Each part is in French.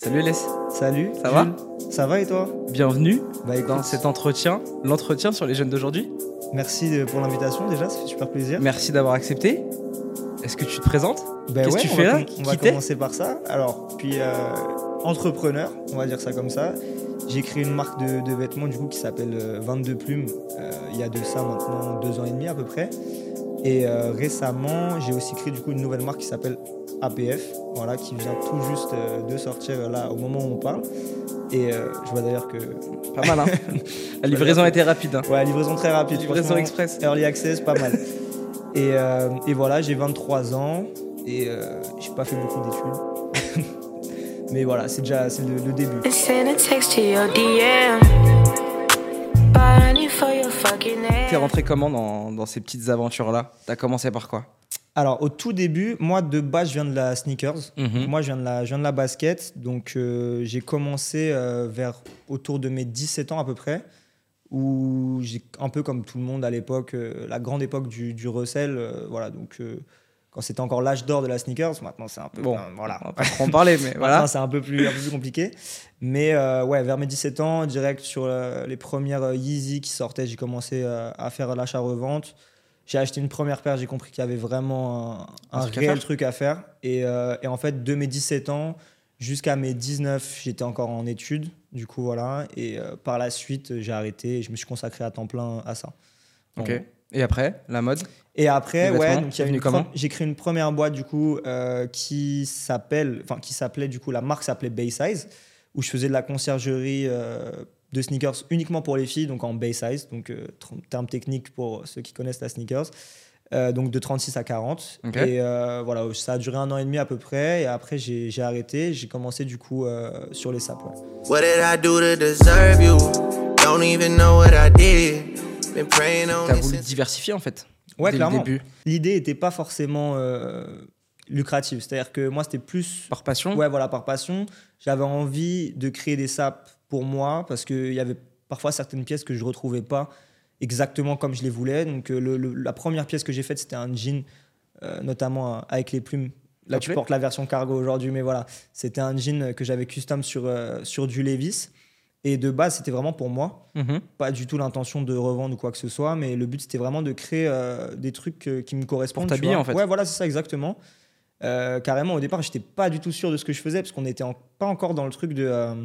Salut Les, Salut, ça va? Ça va et toi? Bienvenue Écoute, dans cet entretien, l'entretien sur les jeunes d'aujourd'hui. merci pour l'invitation déjà, ça fait super plaisir. Merci d'avoir accepté. Est-ce que tu te présentes? Qu'est-ce que tu fais là? On va commencer par ça. Alors, puis entrepreneur, on va dire ça comme ça. J'ai créé une marque de vêtements du coup qui s'appelle 22 Plumes. Il y a de ça maintenant 2 ans et demi à peu près. Et récemment, j'ai aussi créé du coup une nouvelle marque qui s'appelle APF, voilà, qui vient tout juste de sortir là au moment où on parle. Et je vois d'ailleurs que... Pas mal, hein. La livraison a été rapide. Hein. Ouais, livraison très rapide. Livraison express. Early access, pas mal. Et voilà, j'ai 23 ans et j'ai pas fait beaucoup d'études. Mais voilà, c'est le début. T'es rentré comment dans ces petites aventures-là? T'as commencé par quoi? Alors, au tout début, moi, de base, je viens de la sneakers. Mhm. Moi, je viens de la basket. Donc, j'ai commencé vers autour de mes 17 ans à peu près, où j'ai un peu comme tout le monde à l'époque, la grande époque du recel. Voilà, donc, quand c'était encore l'âge d'or de la sneakers, maintenant, c'est un peu... Bon, voilà. on va pas trop en parler, mais voilà. Maintenant, c'est un peu plus compliqué. Mais ouais, vers mes 17 ans, direct sur les premières Yeezy qui sortaient, j'ai commencé à faire l'achat-revente. J'ai acheté une première paire, j'ai compris qu'il y avait vraiment un réel truc à faire. Et en fait, de mes 17 ans jusqu'à mes 19, j'étais encore en études. Du coup, voilà. Et par la suite, j'ai arrêté et je me suis consacré à temps plein à ça. Ok. Et après, la mode? Et après, ouais, donc j'ai créé une première boîte du coup qui s'appelait du coup, la marque s'appelait Baysize, où je faisais de la conciergerie de sneakers uniquement pour les filles, donc en Baysize, donc terme technique pour ceux qui connaissent la sneakers, donc de 36 à 40. Okay. Et voilà, ça a duré 1 an et demi à peu près, et après j'ai arrêté, j'ai commencé du coup sur les sapes. Ouais. What did I do to deserve you? Don't even know what I did. Been praying on T'as voulu diversifier en fait? Ouais, dès clairement. le début. L'idée n'était pas forcément lucrative. C'est-à-dire que moi, c'était plus... Par passion? Ouais, voilà, par passion. J'avais envie de créer des sapes pour moi parce qu'il y avait parfois certaines pièces que je ne retrouvais pas exactement comme je les voulais. Donc, la première pièce que j'ai faite, c'était un jean, notamment avec les plumes. Là, tu portes la version cargo aujourd'hui, mais voilà. C'était un jean que j'avais custom sur du Levi's. Et de base, c'était vraiment pour moi. Mhm. Pas du tout l'intention de revendre ou quoi que ce soit, mais le but, c'était vraiment de créer des trucs qui me correspondent. Pour t'habiller, en fait. Ouais, voilà, c'est ça, exactement. Carrément, au départ, j'étais pas du tout sûr de ce que je faisais, parce qu'on n'était pas encore dans le truc de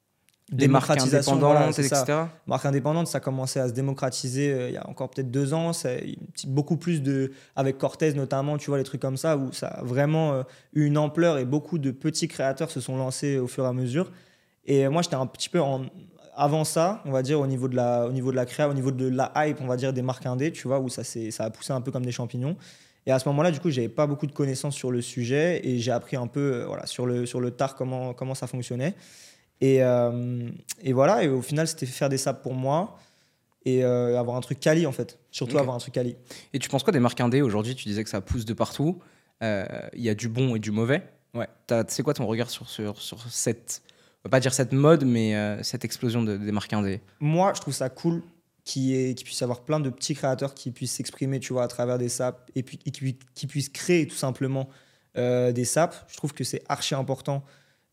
des marques indépendantes, voilà, etc. Marques indépendantes, ça commençait à se démocratiser il y a encore peut-être 2 ans. C'est beaucoup plus avec Cortez notamment, tu vois, les trucs comme ça, où ça a vraiment eu une ampleur et beaucoup de petits créateurs se sont lancés au fur et à mesure. Et moi, j'étais un petit peu avant ça, on va dire, au niveau de la créa, au niveau de la hype, on va dire, des marques indé, tu vois, où ça a poussé un peu comme des champignons. Et à ce moment-là, du coup, j'avais pas beaucoup de connaissances sur le sujet et j'ai appris un peu voilà, sur le tard comment ça fonctionnait. Et voilà, et au final, c'était faire des sapes pour moi et avoir un truc quali, en fait. Surtout avoir un truc quali. Et tu penses quoi des marques indé aujourd'hui? Tu disais que ça pousse de partout. Il y a du bon et du mauvais. Ouais. C'est quoi ton regard sur cette... On va pas dire cette mode, mais cette explosion des marques indé? Moi, je trouve ça cool qu'il puisse y avoir plein de petits créateurs qui puissent s'exprimer, tu vois, à travers des sapes et puis qui puissent créer tout simplement des sapes. Je trouve que c'est archi important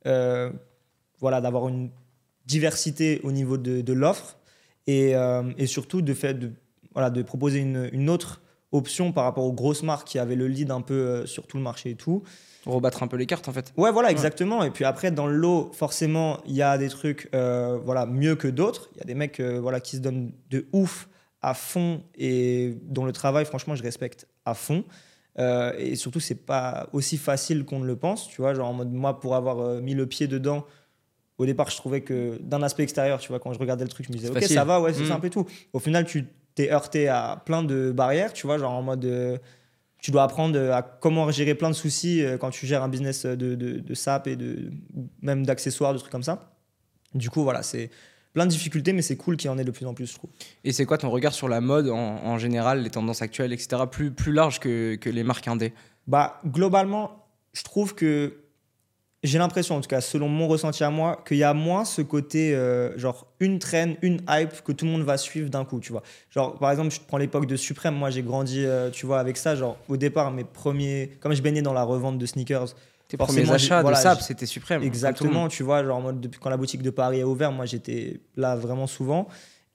voilà, d'avoir une diversité au niveau de l'offre et surtout de proposer une autre option par rapport aux grosses marques qui avaient le lead un peu sur tout le marché et tout. Rebattre un peu les cartes en fait. Ouais, voilà, exactement. Et puis après, dans le lot, forcément, il y a des trucs voilà, mieux que d'autres. Il y a des mecs voilà, qui se donnent de ouf à fond et dont le travail, franchement, je respecte à fond. Et surtout, c'est pas aussi facile qu'on ne le pense. Tu vois, genre en mode, moi, pour avoir mis le pied dedans, au départ, je trouvais que d'un aspect extérieur, tu vois, quand je regardais le truc, je me disais, ok, ça va, ouais, c'est simple et tout. Au final, tu t'es heurté à plein de barrières, tu vois, genre en mode... tu dois apprendre à comment gérer plein de soucis quand tu gères un business de SAP et même d'accessoires, de trucs comme ça. Du coup, voilà, c'est plein de difficultés, mais c'est cool qu'il y en ait de plus en plus, je trouve. Et c'est quoi ton regard sur la mode en général, les tendances actuelles, etc., plus large que les marques indé? Bah, globalement, je trouve que j'ai l'impression, en tout cas, selon mon ressenti à moi, qu'il y a moins ce côté, genre, une trend, une hype que tout le monde va suivre d'un coup, tu vois. Genre, par exemple, je prends l'époque de Supreme. Moi, j'ai grandi, tu vois, avec ça. Genre, au départ, mes premiers... Comme je baignais dans la revente de sneakers, Tes forcément, premiers achats voilà, de sable, c'était suprême. Exactement, tu vois, genre en mode depuis quand la boutique de Paris est ouverte, moi j'étais là vraiment souvent.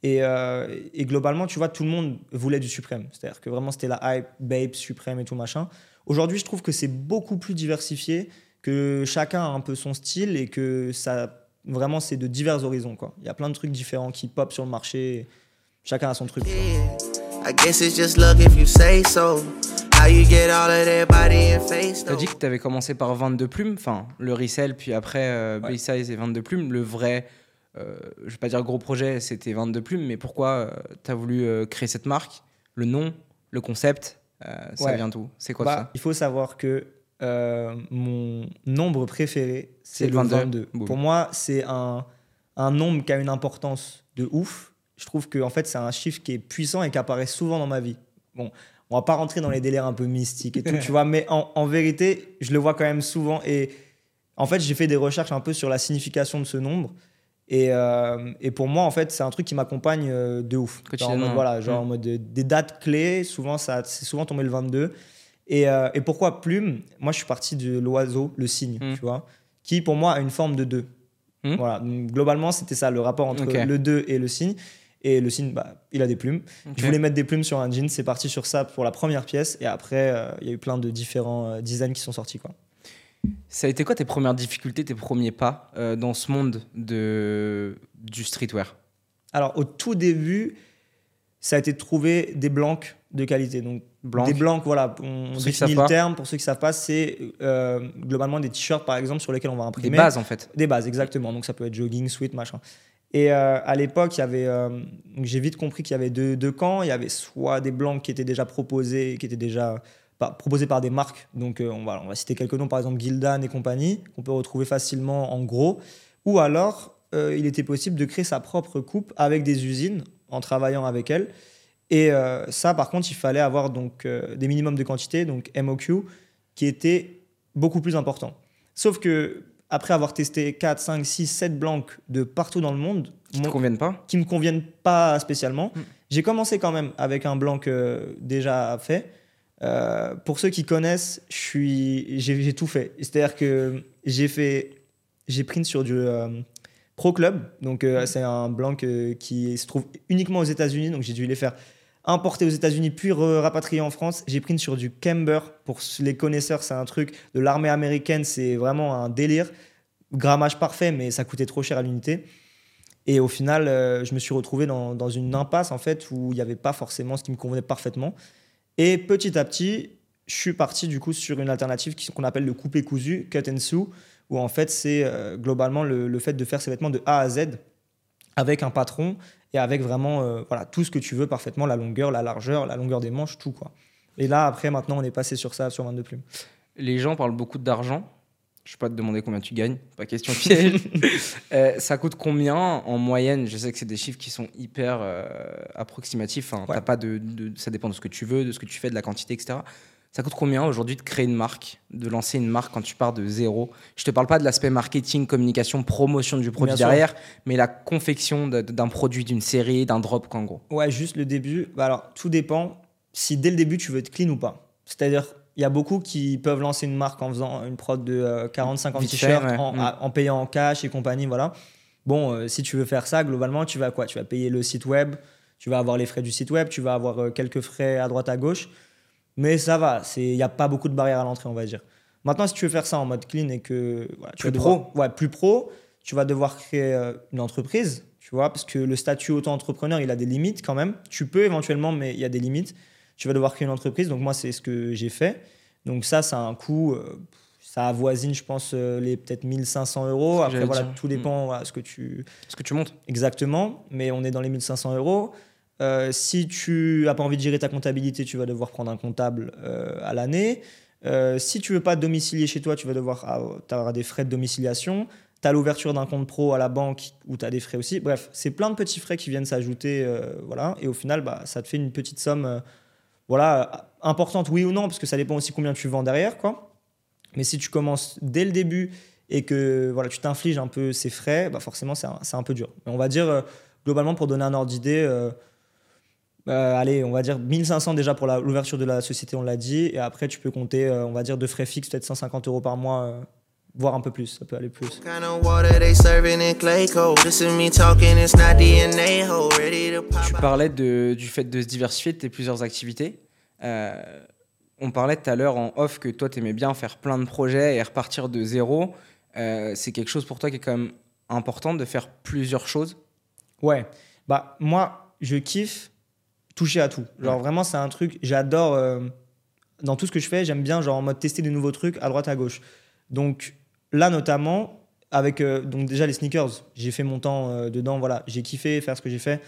Et globalement, tu vois, tout le monde voulait du suprême. C'est-à-dire que vraiment c'était la hype, Babe, suprême et tout machin. Aujourd'hui, je trouve que c'est beaucoup plus diversifié, que chacun a un peu son style et que ça, vraiment, c'est de divers horizons, quoi. Il y a plein de trucs différents qui pop sur le marché. Chacun a son truc. I guess it's just luck if you say so. How you get all of that body and face. Tu as dit que tu avais commencé par 22 plumes, enfin le resell, puis après Bayside et 22 plumes. Le vrai, je vais pas dire gros projet, c'était 22 plumes, mais pourquoi tu as voulu créer cette marque? Le nom, le concept, ça vient d'où? C'est quoi ça? Il faut savoir que mon nombre préféré, c'est le 22. Pour moi, c'est un nombre qui a une importance de ouf. Je trouve que en fait, c'est un chiffre qui est puissant et qui apparaît souvent dans ma vie. Bon, on va pas rentrer dans les délires un peu mystiques et tout, tu vois, mais en vérité, je le vois quand même souvent. Et en fait, j'ai fait des recherches un peu sur la signification de ce nombre. Et pour moi, en fait, c'est un truc qui m'accompagne de ouf. Genre en mode, voilà, genre en mode des dates clés, souvent, c'est souvent tombé le 22. Et pourquoi plume? Moi, je suis parti de l'oiseau, le cygne, tu vois, qui pour moi a une forme de 2. Voilà, donc, globalement, c'était ça, le rapport entre le 2 et le cygne. Et le cygne, il a des plumes. Je voulais mettre des plumes sur un jean, c'est parti sur ça pour la première pièce. Et après, il y a eu plein de différents designs qui sont sortis, quoi. Ça a été quoi tes premières difficultés, tes premiers pas dans ce monde du streetwear? Alors, au tout début, ça a été de trouver des blancs de qualité. Donc, des blancs, voilà, on définit le terme. Pour ceux qui ne savent pas, c'est globalement des t-shirts, par exemple, sur lesquels on va imprimer. Des bases, en fait. Des bases, exactement. Donc, ça peut être jogging, sweat, machin. Et à l'époque, il y avait, j'ai vite compris qu'il y avait deux camps. Il y avait soit des blancs qui étaient déjà proposés, qui étaient déjà proposés par des marques. Donc, on va citer quelques noms, par exemple Gildan et compagnie, qu'on peut retrouver facilement en gros. Ou alors, il était possible de créer sa propre coupe avec des usines en travaillant avec elles. Et ça, par contre, il fallait avoir donc, des minimums de quantité, donc MOQ, qui étaient beaucoup plus importants. Sauf que après avoir testé 4, 5, 6, 7 blancs de partout dans le monde, qui ne me conviennent pas spécialement, j'ai commencé quand même avec un blanc déjà fait. Pour ceux qui connaissent, j'ai tout fait. C'est-à-dire que j'ai print sur du Pro Club. Donc, c'est un blanc qui se trouve uniquement aux États-Unis. Donc, j'ai dû les faire importer aux États-Unis puis rapatrier en France. J'ai print sur du Camber. Pour les connaisseurs, c'est un truc de l'armée américaine. C'est vraiment un délire. Grammage parfait, mais ça coûtait trop cher à l'unité. Et au final, je me suis retrouvé dans une impasse en fait, où il n'y avait pas forcément ce qui me convenait parfaitement. Et petit à petit, je suis parti du coup sur une alternative qu'on appelle le coupé cousu, cut and sew, où en fait, c'est globalement le fait de faire ses vêtements de A à Z avec un patron et avec vraiment voilà, tout ce que tu veux parfaitement, la longueur, la largeur, la longueur des manches, tout, quoi. Et là, après, maintenant, on est passé sur ça, sur 22 plumes. Les gens parlent beaucoup d'argent. Je ne vais pas te demander combien tu gagnes, pas question piège. Ça coûte combien en moyenne? Je sais que c'est des chiffres qui sont hyper approximatifs. Hein. T'as pas ça dépend de ce que tu veux, de ce que tu fais, de la quantité, etc. Ça coûte combien aujourd'hui de créer une marque, de lancer une marque quand tu pars de zéro? Je ne te parle pas de l'aspect marketing, communication, promotion du produit derrière, mais la confection d'un produit, d'une série, d'un drop, en gros. Ouais, juste le début. Alors, tout dépend si dès le début, tu veux être clean ou pas. C'est-à-dire, il y a beaucoup qui peuvent lancer une marque en faisant une prod de 40-50 t-shirts en payant en cash et compagnie, voilà. Bon, si tu veux faire ça, globalement, tu vas quoi? Tu vas payer le site web, tu vas avoir les frais du site web, tu vas avoir quelques frais à droite à gauche. Mais ça va, il n'y a pas beaucoup de barrières à l'entrée, on va dire. Maintenant, si tu veux faire ça en mode clean et que... Voilà, plus pro. Ouais, plus pro, tu vas devoir créer une entreprise, tu vois, parce que le statut auto-entrepreneur, il a des limites quand même. Tu peux éventuellement, mais il y a des limites. Tu vas devoir créer une entreprise. Donc, moi, c'est ce que j'ai fait. Donc, ça a un coût... ça avoisine, je pense, les peut-être 1 500 €. Après, voilà, tout dépend voilà, ce que tu Exactement. Mais on est dans les 1 500 €. Si tu n'as pas envie de gérer ta comptabilité, tu vas devoir prendre un comptable à l'année. Si tu ne veux pas domicilier chez toi, tu auras des frais de domiciliation. Tu as l'ouverture d'un compte pro à la banque où tu as des frais aussi. Bref, c'est plein de petits frais qui viennent s'ajouter. Voilà. Et au final, ça te fait une petite somme voilà, importante, oui ou non, parce que ça dépend aussi combien tu vends derrière, quoi. Mais si tu commences dès le début et que voilà, tu t'infliges un peu ces frais, forcément, c'est un peu dur. Mais on va dire, globalement, pour donner un ordre d'idée... Allez, on va dire 1500 déjà pour l'ouverture de la société, on l'a dit. Et après, tu peux compter, on va dire, de frais fixes, peut-être 150 € par mois, voire un peu plus. Ça peut aller plus. Tu parlais du fait de se diversifier de tes plusieurs activités. On parlait tout à l'heure en off que toi, tu aimais bien faire plein de projets et repartir de zéro. C'est quelque chose pour toi qui est quand même important de faire plusieurs choses? Ouais. Bah, moi, je kiffe toucher à tout. Genre, vraiment, c'est un truc, j'adore. Dans tout ce que je fais, j'aime bien, genre, en mode tester des nouveaux trucs à droite, à gauche. Donc, là, notamment, avec donc déjà les sneakers, j'ai fait mon temps dedans. Voilà, j'ai kiffé faire ce que j'ai fait.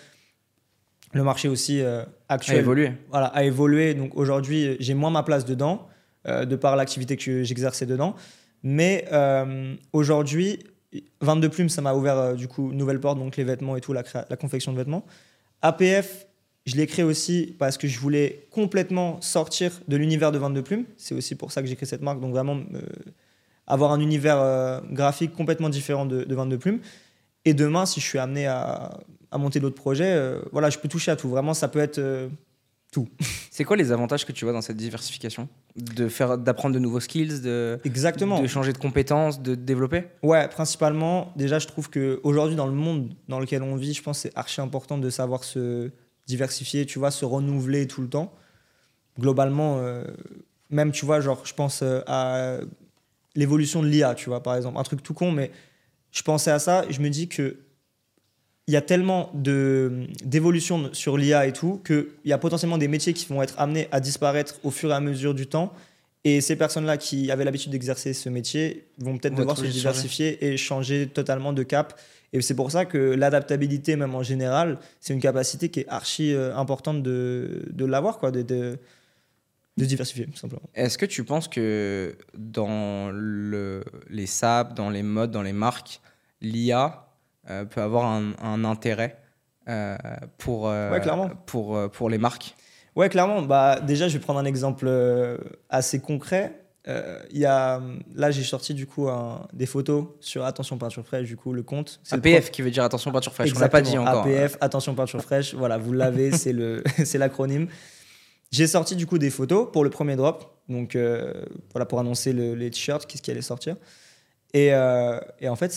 Le marché aussi actuel a évolué. Donc, aujourd'hui, j'ai moins ma place dedans, de par l'activité que j'exerçais dedans. Mais aujourd'hui, 22 Plumes, ça m'a ouvert du coup une nouvelle porte, donc les vêtements et tout, la confection de vêtements. APF, je l'ai créé aussi parce que je voulais complètement sortir de l'univers de 22 Plumes. C'est aussi pour ça que j'ai créé cette marque, donc vraiment avoir un univers graphique complètement différent de 22 Plumes. Et demain, si je suis amené à monter d'autres projets, voilà, je peux toucher à tout. Vraiment, ça peut être tout. C'est quoi les avantages que tu vois dans cette diversification? D'apprendre de nouveaux skills, Exactement. De changer de compétences, de développer? Ouais, principalement, déjà, je trouve qu'aujourd'hui, dans le monde dans lequel on vit, je pense que c'est archi important de savoir se diversifier, tu vois, se renouveler tout le temps. Globalement, même, tu vois, genre, je pense à l'évolution de l'IA, tu vois, par exemple. Un truc tout con, mais je pensais à ça et je me dis que il y a tellement d'évolution sur l'IA et tout qu'il y a potentiellement des métiers qui vont être amenés à disparaître au fur et à mesure du temps. Et ces personnes-là qui avaient l'habitude d'exercer ce métier vont peut-être devoir se diversifier et changer totalement de cap. Et c'est pour ça que l'adaptabilité, même en général, c'est une capacité qui est archi importante de l'avoir, quoi, de diversifier, tout simplement. Est-ce que tu penses que dans les SAP, dans les modes, dans les marques, l'IA peut avoir un intérêt pour les marques? Ouais, clairement. Bah, déjà, je vais prendre un exemple assez concret. Là, j'ai sorti du coup des photos sur Attention Peinture Fraîche, du coup, le compte. C'est APF qui veut dire Attention Peinture Fraîche. Exactement, on l'a pas dit encore. APF, Attention Peinture Fraîche. Voilà, vous l'avez, c'est l'acronyme. J'ai sorti du coup des photos pour le premier drop. Donc, voilà, pour annoncer les t-shirts, qu'est-ce qui allait sortir. Et en fait,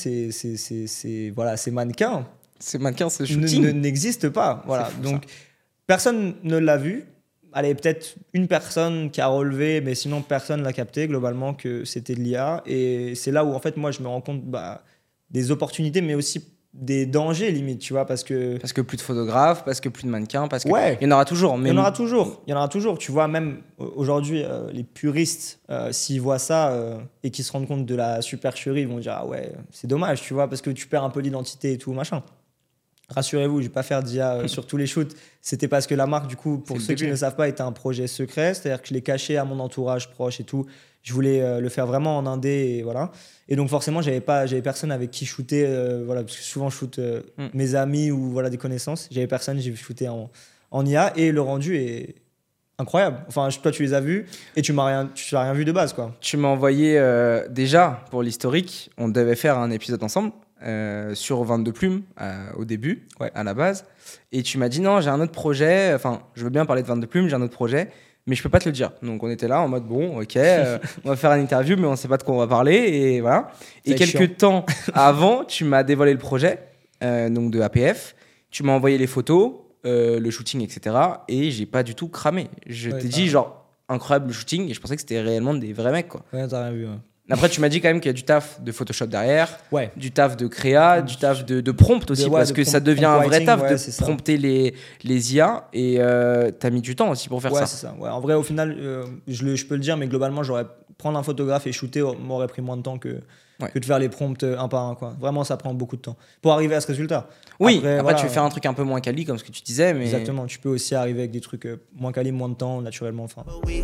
ces mannequins. Ces mannequins, ce shooting n'existent pas. Voilà. Donc, ça. Personne ne l'a vu. Allez, peut-être une personne qui a relevé, mais sinon personne l'a capté globalement que c'était de l'IA. Et c'est là où en fait moi je me rends compte des opportunités, mais aussi des dangers limite, tu vois, parce que plus de photographes, parce que plus de mannequins, parce que ouais, il y en aura toujours. Mais il y en aura toujours. Tu vois, même aujourd'hui, les puristes, s'ils voient ça et qu'ils se rendent compte de la supercherie, ils vont dire ah ouais, c'est dommage, tu vois, parce que tu perds un peu l'identité et tout machin. Rassurez-vous, je vais pas faire d'IA sur tous les shoots. C'était parce que la marque, du coup, pour ceux qui ne savent pas, était un projet secret. C'est-à-dire que je l'ai caché à mon entourage proche et tout. Je voulais le faire vraiment en indé et voilà. Et donc forcément, j'avais personne avec qui shooter. Voilà, parce que souvent je shoot mes amis ou voilà des connaissances. J'avais personne, j'ai shooté en IA et le rendu est incroyable. Enfin, toi, tu les as vus et tu n'as rien vu de base, quoi. Tu m'as envoyé déjà pour l'historique. On devait faire un épisode ensemble. Sur 22 Plumes au début, à la base, et tu m'as dit non, j'ai un autre projet, enfin je veux bien parler de 22 Plumes, j'ai un autre projet, mais je peux pas te le dire. Donc on était là en mode bon, ok, on va faire une interview, mais on sait pas de quoi on va parler, et voilà. Et quelques temps avant, tu m'as dévoilé le projet donc de APF, tu m'as envoyé les photos, le shooting, etc. Et j'ai pas du tout cramé. Je t'ai dit genre incroyable le shooting, et je pensais que c'était réellement des vrais mecs, quoi. Ouais, t'as rien vu. Ouais. Après, tu m'as dit quand même qu'il y a du taf de Photoshop derrière, du taf de créa, du taf de prompt aussi, parce que ça devient un vrai taf de prompter les IA, et t'as mis du temps aussi pour faire ça. Ouais, c'est ça. Ouais. En vrai, au final, je peux le dire, mais globalement, prendre un photographe et shooter m'aurait pris moins de temps que de faire les prompts un par un, quoi. Vraiment, ça prend beaucoup de temps pour arriver à ce résultat. Oui, après voilà, tu veux faire un truc un peu moins quali, comme ce que tu disais. Mais... Exactement, tu peux aussi arriver avec des trucs moins quali, moins de temps, naturellement. Enfin.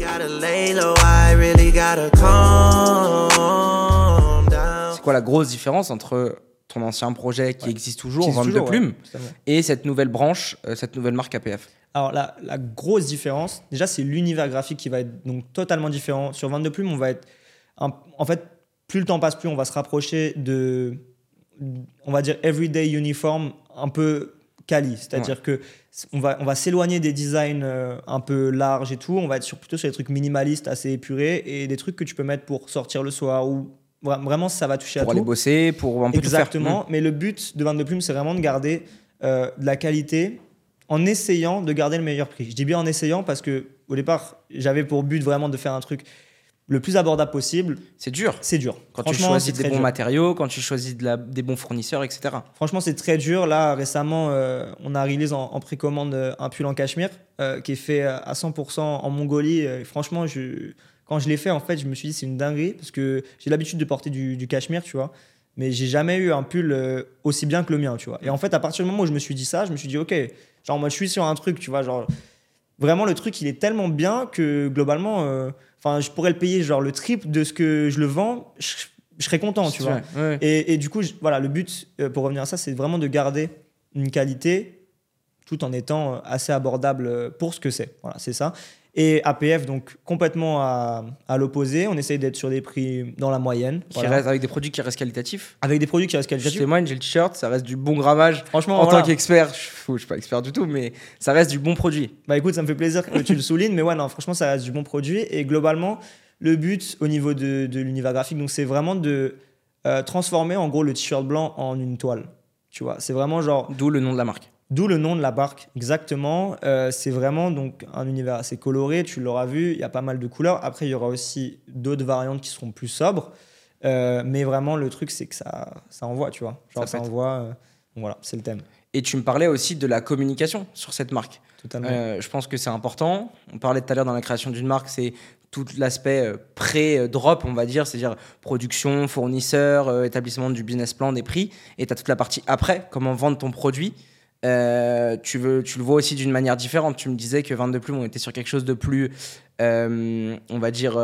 C'est quoi la grosse différence entre ton ancien projet qui existe toujours, 22 Plumes, et cette nouvelle branche, cette nouvelle marque APF? Alors, la grosse différence, déjà, c'est l'univers graphique qui va être donc totalement différent. Sur 22 Plumes, on va être... En fait, plus le temps passe, plus on va se rapprocher de, on va dire, everyday uniform, un peu quali. C'est-à-dire que on va s'éloigner des designs un peu larges et tout. On va être plutôt sur des trucs minimalistes, assez épurés et des trucs que tu peux mettre pour sortir le soir ou vraiment ça va toucher à tout. Pour aller bosser, pour un peu Exactement. tout faire. Mais le but de 22 Plumes, c'est vraiment de garder de la qualité en essayant de garder le meilleur prix. Je dis bien en essayant parce qu'au départ, j'avais pour but vraiment de faire un truc le plus abordable possible. C'est dur. C'est dur. Quand tu choisis des bons matériaux, quand tu choisis des bons fournisseurs, etc. Franchement, c'est très dur. Là, récemment, on a release en précommande un pull en cachemire qui est fait à 100% en Mongolie. Franchement, quand je l'ai fait, en fait, je me suis dit c'est une dinguerie parce que j'ai l'habitude de porter du cachemire, tu vois. Mais j'ai jamais eu un pull aussi bien que le mien, tu vois. Et en fait, à partir du moment où je me suis dit ça, je me suis dit, ok, genre moi je suis sur un truc, tu vois, genre vraiment le truc il est tellement bien que globalement, je pourrais le payer genre le triple de ce que je le vends, je serais content, tu vois. Ouais. Et du coup, voilà, le but pour revenir à ça, c'est vraiment de garder une qualité tout en étant assez abordable pour ce que c'est. Voilà, c'est ça. Et APF, donc complètement à l'opposé. On essaye d'être sur des prix dans la moyenne. Reste avec des produits qui restent qualitatifs. Avec des produits qui restent qualitatifs. Je témoigne, j'ai le t-shirt, ça reste du bon grammage. Franchement, en tant qu'expert, je suis pas expert du tout, mais ça reste du bon produit. Bah écoute, ça me fait plaisir que tu le soulignes. Mais ouais, non, franchement, ça reste du bon produit. Et globalement, le but au niveau de l'univers graphique, donc, c'est vraiment de transformer en gros le t-shirt blanc en une toile. Tu vois, c'est vraiment genre... D'où le nom de la marque. D'où le nom de la marque, exactement. C'est vraiment donc un univers assez coloré, tu l'auras vu, il y a pas mal de couleurs. Après, il y aura aussi d'autres variantes qui seront plus sobres. Mais vraiment, le truc, c'est que ça envoie, tu vois. Genre, ça envoie. Voilà, c'est le thème. Et tu me parlais aussi de la communication sur cette marque. Totalement. Je pense que c'est important. On parlait tout à l'heure dans la création d'une marque, c'est tout l'aspect pré-drop, on va dire, c'est-à-dire production, fournisseur, établissement du business plan, des prix. Et tu as toute la partie après, comment vendre ton produit. Tu le vois aussi d'une manière différente. Tu me disais que 22 Plumes, on était sur quelque chose de plus, on va dire,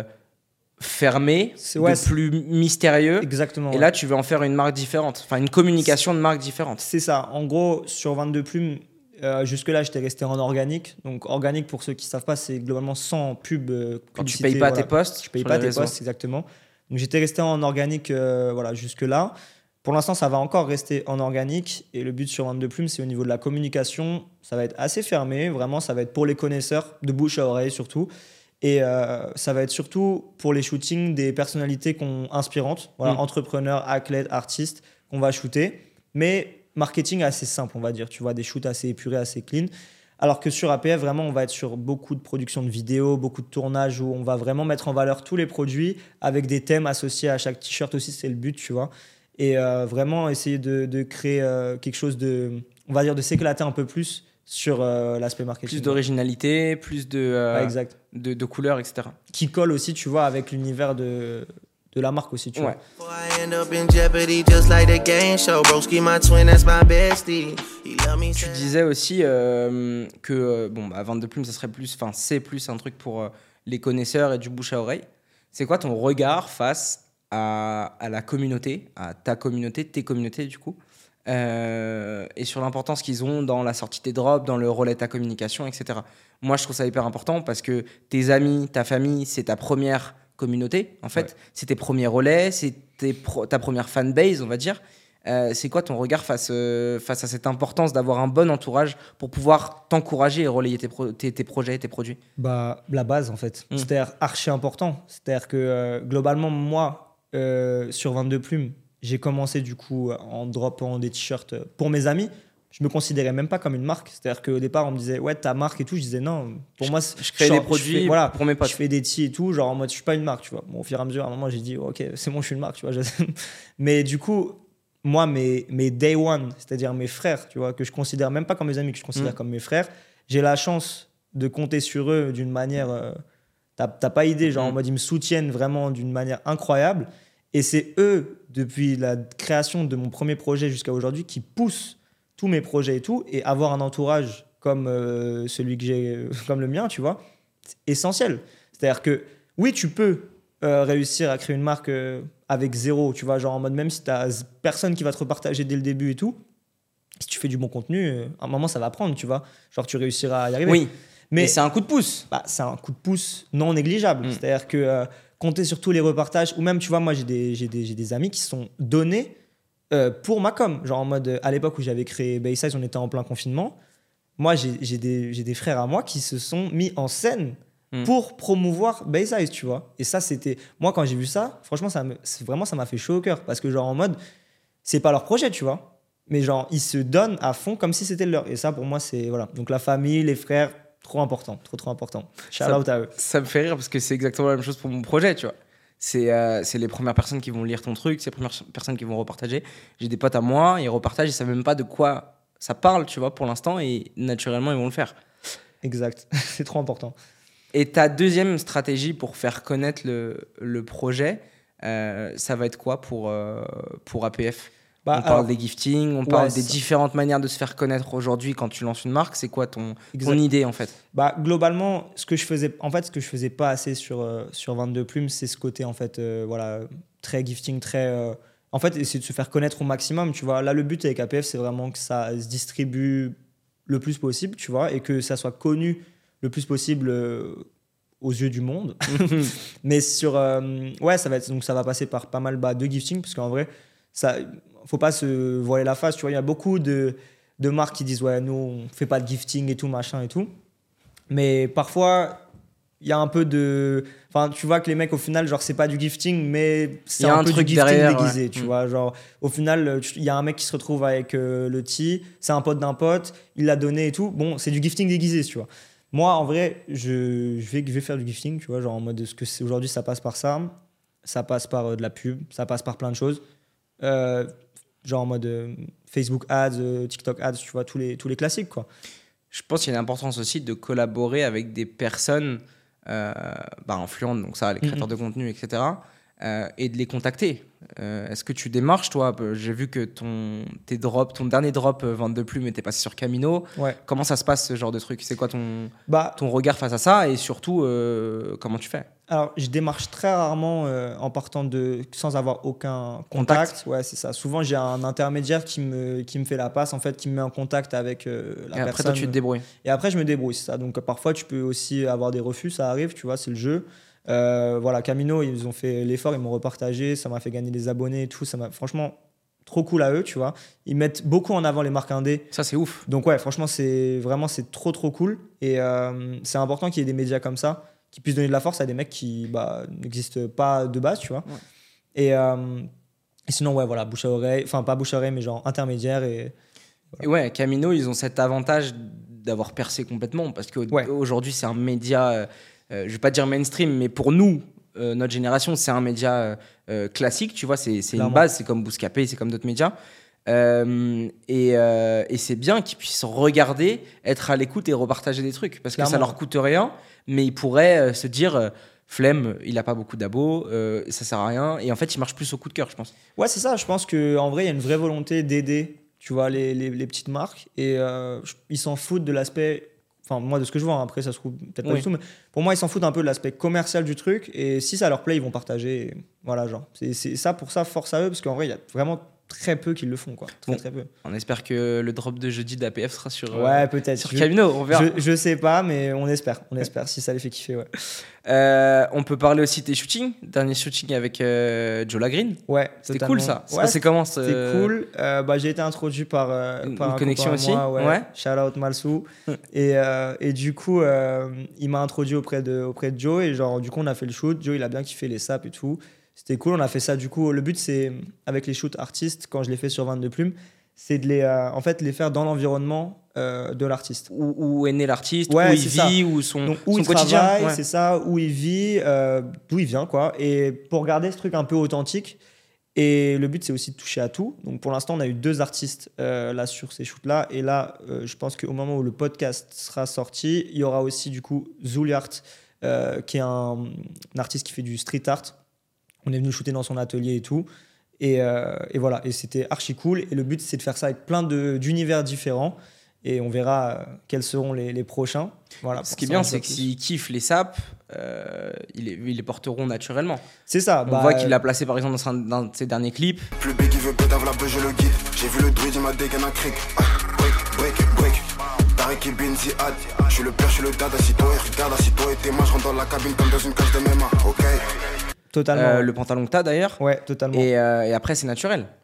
fermé, de plus mystérieux. Exactement. Et là, tu veux en faire une marque différente, enfin une communication de marque différente. C'est ça. En gros, sur 22 Plumes, jusque-là, j'étais resté en organique. Donc, organique, pour ceux qui ne savent pas, c'est globalement sans pub. Quand tu ne payes pas tes posts. Je ne paye pas tes posts, exactement. Donc, j'étais resté en organique jusque-là. Pour l'instant, ça va encore rester en organique. Et le but sur 22 Plumes, c'est au niveau de la communication. Ça va être assez fermé. Vraiment, ça va être pour les connaisseurs, de bouche à oreille surtout. Et ça va être surtout pour les shootings des personnalités inspirantes, entrepreneurs, athlètes, artistes qu'on va shooter. Mais marketing assez simple, on va dire. Tu vois, des shoots assez épurés, assez clean. Alors que sur APF, vraiment, on va être sur beaucoup de production de vidéos, beaucoup de tournages où on va vraiment mettre en valeur tous les produits avec des thèmes associés à chaque t-shirt aussi. C'est le but, tu vois. Et vraiment essayer de créer quelque chose on va dire, de s'éclater un peu plus sur l'aspect marketing. Plus d'originalité, plus exact. de couleurs, etc. Qui colle aussi, tu vois, avec l'univers de la marque aussi, tu vois. Tu disais aussi que 22 Plumes, ça serait plus, c'est plus un truc pour les connaisseurs et du bouche à oreille. C'est quoi ton regard face à la communauté, à ta communauté, tes communautés du coup, et sur l'importance qu'ils ont dans la sortie des drops, dans le relais de ta communication, etc. Moi, je trouve ça hyper important parce que tes amis, ta famille, c'est ta première communauté, en fait. Ouais. C'est tes premiers relais, c'est ta première fanbase, on va dire. C'est quoi ton regard face à cette importance d'avoir un bon entourage pour pouvoir t'encourager et relayer tes projets, tes produits? La base, en fait. C'est-à-dire archi important. C'est-à-dire que globalement, moi, sur 22 Plumes, j'ai commencé du coup en dropant des t-shirts pour mes amis. Je me considérais même pas comme une marque. C'est-à-dire qu'au départ, on me disait ouais, ta marque et tout. Je disais non. Pour moi, je crée des produits pour mes potes. Je fais des tea et tout. Genre en mode, je suis pas une marque, tu vois. Bon, au fur et à mesure, à un moment, j'ai dit ok, c'est bon, je suis une marque, tu vois. Mais du coup, moi, mes day one, c'est-à-dire mes frères, tu vois, que je considère même pas comme mes amis, que je considère comme mes frères, j'ai la chance de compter sur eux d'une manière. T'as pas idée, genre en mode, ils me soutiennent vraiment d'une manière incroyable. Et c'est eux, depuis la création de mon premier projet jusqu'à aujourd'hui, qui poussent tous mes projets et tout. Et avoir un entourage comme celui que j'ai, comme le mien, tu vois, c'est essentiel. C'est-à-dire que oui, tu peux réussir à créer une marque avec zéro, tu vois, genre en mode même si t'as personne qui va te repartager dès le début et tout, si tu fais du bon contenu, à un moment ça va prendre, tu vois. Genre tu réussiras à y arriver. Oui, mais c'est un coup de pouce. C'est un coup de pouce non négligeable. C'est-à-dire que compter sur tous les repartages, ou même, tu vois, moi, j'ai des amis qui sont donnés pour ma com. Genre en mode, à l'époque où j'avais créé Bayside, on était en plein confinement. Moi, j'ai des frères à moi qui se sont mis en scène pour promouvoir Bayside, tu vois. Et ça, c'était... Moi, quand j'ai vu ça, franchement, ça m'a fait chaud au cœur. Parce que genre en mode, c'est pas leur projet, tu vois. Mais genre, ils se donnent à fond comme si c'était leur. Et ça, pour moi, c'est... Voilà. Donc la famille, les frères, trop important. Trop important. Shout out à eux. Ça me fait rire parce que c'est exactement la même chose pour mon projet, tu vois. C'est les premières personnes qui vont lire ton truc, c'est les premières personnes qui vont repartager. J'ai des potes à moi, ils repartagent, ils savent même pas de quoi ça parle, tu vois, pour l'instant, et naturellement, ils vont le faire. Exact, c'est trop important. Et ta deuxième stratégie pour faire connaître le projet, ça va être quoi pour APF ? On parle des giftings, on parle des différentes manières de se faire connaître aujourd'hui quand tu lances une marque. C'est quoi ton idée en fait ? Globalement, ce que je faisais pas assez sur 22 Plumes, c'est ce côté en fait, très gifting, très. En fait, essayer de se faire connaître au maximum. Tu vois, là, le but avec APF, c'est vraiment que ça se distribue le plus possible, tu vois, et que ça soit connu le plus possible aux yeux du monde. Mais ça va passer par pas mal de gifting, parce qu'en vrai, ça. Faut pas se voiler la face, tu vois. Il y a beaucoup de marques qui disent ouais, nous on fait pas de gifting et tout machin et tout, mais parfois il y a un peu de, enfin tu vois que les mecs au final genre c'est pas du gifting mais c'est un peu du gifting derrière, déguisé, tu vois, genre au final il y a un mec qui se retrouve avec le tea, c'est un pote d'un pote, il l'a donné et tout, bon c'est du gifting déguisé, tu vois. Moi en vrai je vais faire du gifting, tu vois, genre en mode ce que c'est aujourd'hui, ça passe par ça passe par de la pub, ça passe par plein de choses. Genre en mode Facebook Ads, TikTok Ads, tu vois, tous les classiques, quoi. Je pense qu'il y a une importance aussi de collaborer avec des personnes influentes, donc ça, les créateurs de contenu, etc., et de les contacter. Est-ce que tu démarches, toi ? J'ai vu que ton dernier drop 22 Plumes était passé sur Camino. Ouais. Comment ça se passe, ce genre de truc ? C'est quoi ton regard face à ça ? Et surtout, comment tu fais ? Alors, je démarche très rarement en partant sans avoir aucun contact. Ouais, c'est ça. Souvent, j'ai un intermédiaire qui me fait la passe, en fait, qui me met en contact avec la personne. Et après, toi, tu te débrouilles. Et après, je me débrouille, c'est ça. Donc, parfois, tu peux aussi avoir des refus, ça arrive, tu vois, c'est le jeu. Voilà, Camino, ils ont fait l'effort, ils m'ont repartagé, ça m'a fait gagner des abonnés et tout. Ça m'a franchement trop cool à eux, tu vois. Ils mettent beaucoup en avant les marques indé. Ça, c'est ouf. Donc, ouais, franchement, c'est trop, trop cool. Et c'est important qu'il y ait des médias comme ça qui puissent donner de la force à des mecs qui n'existent pas de base, tu vois. Ouais. Et sinon, ouais, voilà, bouche à oreille, enfin pas bouche à oreille, mais genre intermédiaire. Et ouais, Camino, ils ont cet avantage d'avoir percé complètement, parce qu'aujourd'hui, c'est un média, je vais pas dire mainstream, mais pour nous, notre génération, c'est un média classique, tu vois, c'est une base, c'est comme Bouscapé, c'est comme d'autres médias. Et c'est bien qu'ils puissent regarder, être à l'écoute et repartager des trucs, parce que ça leur coûte rien, mais ils pourraient se dire flemme, il a pas beaucoup d'abos, ça sert à rien, et en fait il marche plus au coup de cœur, je pense. Ouais, c'est ça, je pense qu'en vrai il y a une vraie volonté d'aider, tu vois, les petites marques, et ils s'en foutent de l'aspect, enfin moi de ce que je vois, hein, après ça se trouve peut-être pas du tout, mais pour moi ils s'en foutent un peu de l'aspect commercial du truc, et si ça leur plaît ils vont partager, et voilà, genre c'est ça, pour ça force à eux, parce qu'en vrai il y a vraiment très peu qui le font, quoi. Très peu. On espère que le drop de jeudi d'APF sera sur peut-être sur Camino, on verra. Je sais pas, mais on espère si ça les fait kiffer, ouais. On peut parler aussi de tes shootings, dernier shooting avec Joe Lagreen. Ouais, c'était cool ça. C'est comment C'était cool. J'ai été introduit par une connexion aussi. Moi, ouais. Shout out Malsou. Et du coup, il m'a introduit auprès de Joe, et genre du coup on a fait le shoot. Joe il a bien kiffé les saps et tout. C'était cool, on a fait ça du coup. Le but, c'est, avec les shoots artistes, quand je les fais sur 22 Plumes, c'est de les faire dans l'environnement de l'artiste. Où est né l'artiste, où il vit, où son quotidien. Travaille, c'est ça, où il vit, d'où il vient, quoi. Et pour garder ce truc un peu authentique. Et le but, c'est aussi de toucher à tout. Donc pour l'instant, on a eu 2 artistes là sur ces shoots-là. Et là, je pense qu'au moment où le podcast sera sorti, il y aura aussi du coup Zuliart, qui est un artiste qui fait du street art. On est venu shooter dans son atelier et tout. Et voilà, et c'était archi cool. Et le but, c'est de faire ça avec plein d'univers différents. Et on verra quels seront les prochains. Voilà, ce qui est bien, c'est que s'ils kiffent les saps, ils les porteront naturellement. C'est ça. On voit qu'il l'a placé par exemple dans de ses derniers clips. Plus big, il veut pétave la je le guide. J'ai vu le druide, il m'a dégaine un cric. Break. Tariq et Bin Ziad. Je suis le père, je suis le dada. Si toi, regarde, si toi et tes mains, je rentre dans la cabine comme dans une cage de MMA. Ok. Totalement. Le pantalon que t'as d'ailleurs. Ouais, totalement. Et après, c'est naturel.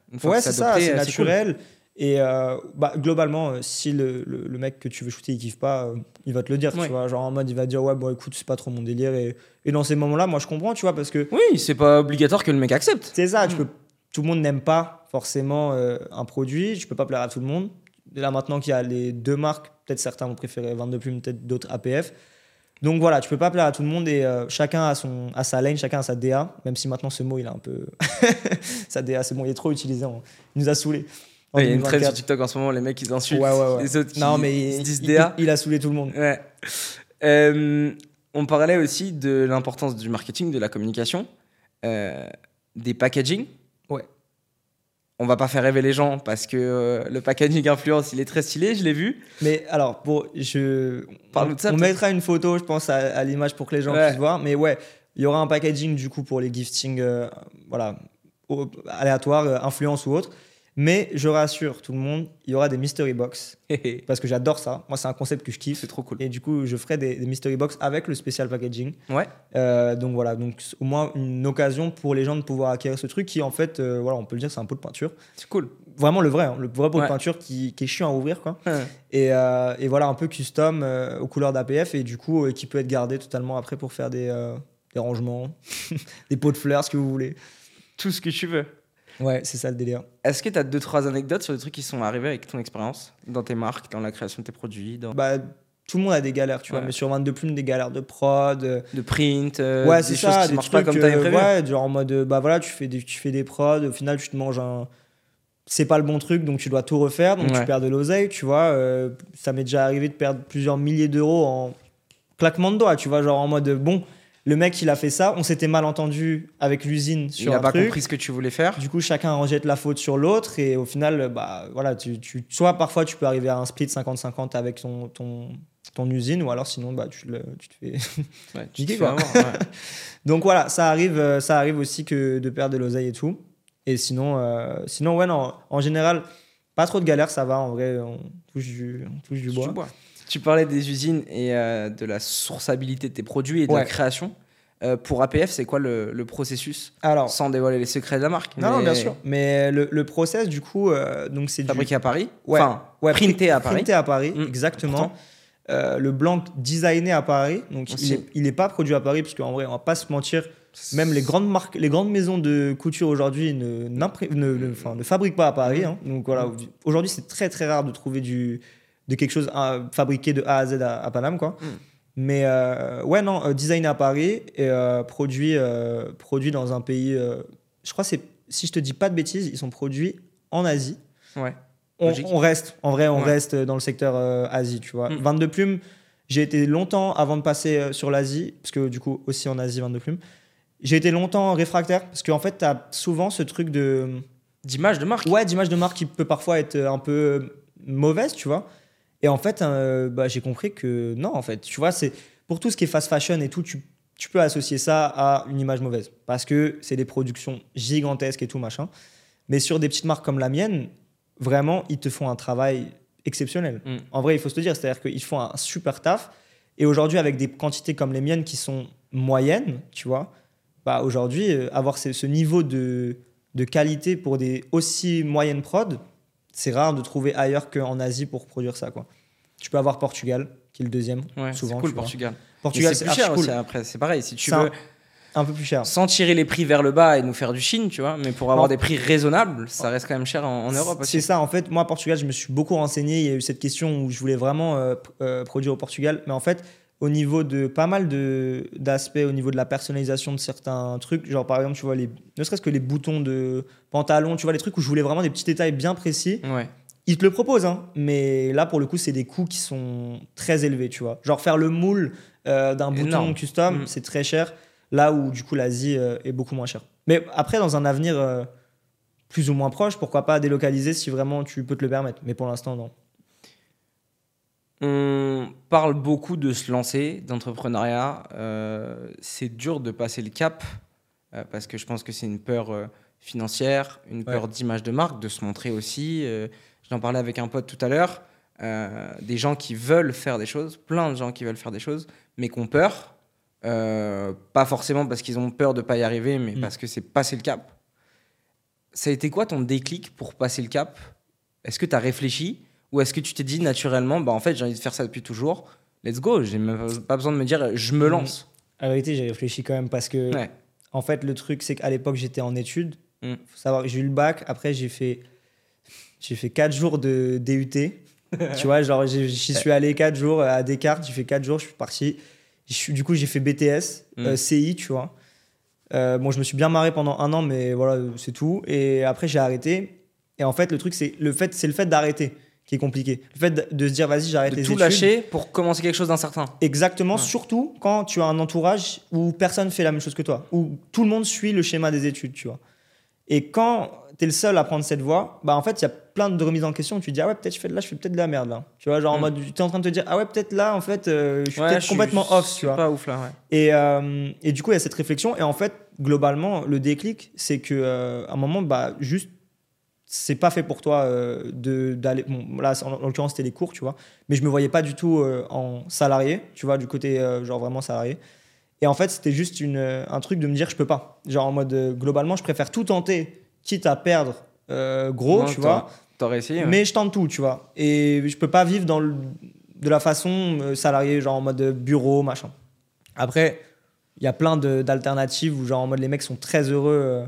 Une fois Ouais, que c'est ça, adopté, c'est cool. naturel. Et globalement, si le mec que tu veux shooter il kiffe pas, il va te le dire, Ouais. tu vois. Genre en mode, il va dire, ouais, bon, écoute, c'est pas trop mon délire. Et dans ces moments-là, moi, je comprends, tu vois, parce que Oui, c'est pas obligatoire que le mec accepte. c'est ça, tout le monde n'aime pas forcément un produit, tu peux pas plaire à tout le monde. Et là, maintenant qu'il y a les deux marques, peut-être certains vont préférer 22 plumes, peut-être d'autres APF. Donc voilà, tu peux pas plaire à tout le monde et chacun a sa lane, chacun a sa DA, même si maintenant ce mot, il est un peu. Sa DA, c'est bon, il est trop utilisé, il nous a saoulés. En Il y a une traîne 2024. sur TikTok en ce moment, les mecs ils insultent Ouais. les autres qui Non, mais se disent il, DA. il a saoulé tout le monde. Ouais. On parlait aussi de l'importance du marketing, de la communication, des packaging. Ouais. On va pas faire rêver les gens parce que le packaging influence, il est très stylé, je l'ai vu. Mais alors, Parle-nous de ça, on peut-être. mettra une photo, je pense, à l'image pour que les gens Ouais. puissent voir. Mais ouais, il y aura un packaging du coup pour les gifting voilà, aléatoires, influence ou autre. Mais je rassure tout le monde, il y aura des mystery box parce que j'adore ça. Moi, c'est un concept que je kiffe. C'est trop cool. Et du coup, je ferai des mystery box avec le spécial packaging. Ouais. Donc voilà, donc au moins une occasion pour les gens de pouvoir acquérir ce truc qui en fait, voilà, on peut le dire, c'est un pot de peinture. C'est cool. Vraiment le vrai, hein, le vrai pot Ouais. de peinture qui est chiant à ouvrir, quoi. Ouais. Et voilà, un peu custom aux couleurs d'APF et du coup, qui peut être gardé totalement après pour faire des rangements, des pots de fleurs, ce que vous voulez. Tout ce que tu veux. Ouais, c'est ça le délire. Est-ce que tu as 2-3 anecdotes sur des trucs qui sont arrivés avec ton expérience dans tes marques, dans la création de tes produits, Bah, tout le monde a des galères, tu vois, Ouais. mais sur 22 plumes, des galères de prod. de print, Ouais, des c'est choses ça, qui des ne marchent trucs, pas comme tu avais prévu? ouais, genre en mode, bah voilà, tu fais des prods, au final, tu te manges un. C'est pas le bon truc, donc tu dois tout refaire, donc Ouais. tu perds de l'oseille, tu vois. Ça m'est déjà arrivé de perdre plusieurs milliers d'euros en claquement de doigts, tu vois, genre en mode, bon, le mec, il a fait ça, on s'était mal entendu avec l'usine sur Il n'a un pas truc. compris ce que tu voulais faire. Du coup, chacun rejette la faute sur l'autre, et au final, bah voilà, soit parfois tu peux arriver à un split 50-50 avec ton usine, ou alors sinon, bah tu te fais. Ouais, tu Niqué, te fais quoi. avoir, ouais. Donc voilà, ça arrive aussi que de perdre de l'oseille et tout. Et sinon, ouais, non, en général, pas trop de galères, ça va. En vrai, on touche du bois. Tu bois. Tu parlais des usines et de la sourçabilité de tes produits et de la Ouais. création. Pour APF, c'est quoi le processus? Alors, Sans dévoiler les secrets de la marque. non, mais bien sûr. Mais le process, du coup, donc c'est Fabriqué à Paris. Ouais. Enfin, ouais, printé à Paris. Printé à Paris, Mmh, exactement. Le blanc designé à Paris. Donc, Aussi. il est pas produit à Paris, parce qu'en vrai, on va pas se mentir. Même les grandes marques, les grandes maisons de couture aujourd'hui ne fabriquent pas à Paris. Hein. Donc voilà, aujourd'hui c'est très très rare de trouver de quelque chose fabriqué de A à Z à Paname, quoi. Mais ouais, non, designé à Paris et produit dans un pays. Je crois c'est, si je te dis pas de bêtises, ils sont produits en Asie. Ouais. On Logique. reste, en vrai, on Ouais. reste dans le secteur Asie, tu vois. Mm. 22 plumes, j'ai été longtemps avant de passer sur l'Asie, parce que du coup, aussi en Asie, 22 plumes. J'ai été longtemps réfractaire, parce qu'en fait, tu as souvent ce truc D'image de marque. ouais, d'image de marque qui peut parfois être un peu mauvaise, tu vois. Et en fait, bah, j'ai compris que non, en fait, tu vois, c'est pour tout ce qui est fast fashion et tout, tu peux associer ça à une image mauvaise, parce que c'est des productions gigantesques et tout, machin. Mais sur des petites marques comme la mienne, vraiment, ils te font un travail exceptionnel. Mm. En vrai, il faut se le dire, c'est-à-dire qu'ils font un super taf. Et aujourd'hui, avec des quantités comme les miennes qui sont moyennes, tu vois, bah aujourd'hui, avoir ce niveau de qualité pour des aussi moyennes prod, c'est rare de trouver ailleurs qu'en Asie pour produire ça, quoi. Tu peux avoir Portugal, qui est le deuxième, Ouais, souvent. c'est cool, tu vois. Portugal. Portugal, Mais c'est plus archi cher cool. aussi après. C'est pareil. Si tu C'est veux, un peu plus cher. sans tirer les prix vers le bas et nous faire du Chine, tu vois, mais pour avoir Non. des prix raisonnables, ça reste quand même cher en Europe C'est aussi. ça, en fait, moi, Portugal, je me suis beaucoup renseigné. Il y a eu cette question où je voulais vraiment produire au Portugal. Mais en fait, au niveau de pas mal d'aspects, au niveau de la personnalisation de certains trucs, genre par exemple, tu vois, ne serait-ce que les boutons de pantalon, tu vois, les trucs où je voulais vraiment des petits détails bien précis, Ouais. ils te le proposent, hein. Mais là, pour le coup, c'est des coûts qui sont très élevés, tu vois. Genre faire le moule d'un bouton Énorme. custom, c'est très cher. Là où, du coup, l'Asie est beaucoup moins chère. Mais après, dans un avenir plus ou moins proche, pourquoi pas délocaliser si vraiment tu peux te le permettre. Mais pour l'instant, non. On parle beaucoup de se lancer, d'entrepreneuriat. C'est dur de passer le cap parce que je pense que c'est une peur financière, une peur d'image de marque, de se montrer aussi. J'en parlais avec un pote tout à l'heure. Des gens qui veulent faire des choses, plein de gens qui veulent faire des choses, mais qui ont peur. Pas forcément parce qu'ils ont peur de ne pas y arriver, mais parce que c'est passer le cap. ça a été quoi ton déclic pour passer le cap? Est-ce que tu as réfléchi ou est-ce que tu t'es dit naturellement, bah en fait j'ai envie de faire ça depuis toujours, let's go, j'ai même pas besoin de me dire je me lance. En vérité, j'ai réfléchi quand même parce que, Ouais. en fait, le truc, c'est qu'à l'époque, j'étais en études. Mm. Faut savoir que j'ai eu le bac. Après, j'ai fait 4 jours de DUT. Tu vois, genre, j'y suis allé 4 jours à Descartes. J'ai fait 4 jours, je suis parti. Du coup, j'ai fait BTS, CI, tu vois. Bon, je me suis bien marré pendant 1 an, mais voilà, c'est tout. Et après, j'ai arrêté. Et en fait, le truc, c'est le fait d'arrêter qui est compliqué. Le fait de se dire, vas-y, j'arrête De les tout études. lâcher pour commencer quelque chose d'incertain. Exactement, Ouais. surtout quand tu as un entourage où personne fait la même chose que toi, où tout le monde suit le schéma des études, tu vois. Et quand tu es le seul à prendre cette voie, bah en fait, il y a plein de remises en question. Tu te dis, ah ouais, peut-être je fais peut-être de la merde là. Tu vois, genre en mode, tu es en train de te dire, ah ouais, peut-être là, en fait, je suis peut-être complètement off, tu vois. Pas ouf là, ouais. Et du coup, il y a cette réflexion. Et en fait, globalement, le déclic, c'est que à un moment, bah, juste, c'est pas fait pour toi d'aller. Bon, là, en l'occurrence, c'était les cours, tu vois. Mais je me voyais pas du tout en salarié, tu vois, du côté genre vraiment salarié. Et en fait, c'était juste un truc de me dire, je peux pas. Genre en mode, globalement, je préfère tout tenter, quitte à perdre gros, Non, tu vois. T'aurais essayé, ouais. Mais je tente tout, tu vois. Et je peux pas vivre de la façon salariée, genre en mode bureau, machin. Après, il y a plein d'alternatives où genre en mode les mecs sont très heureux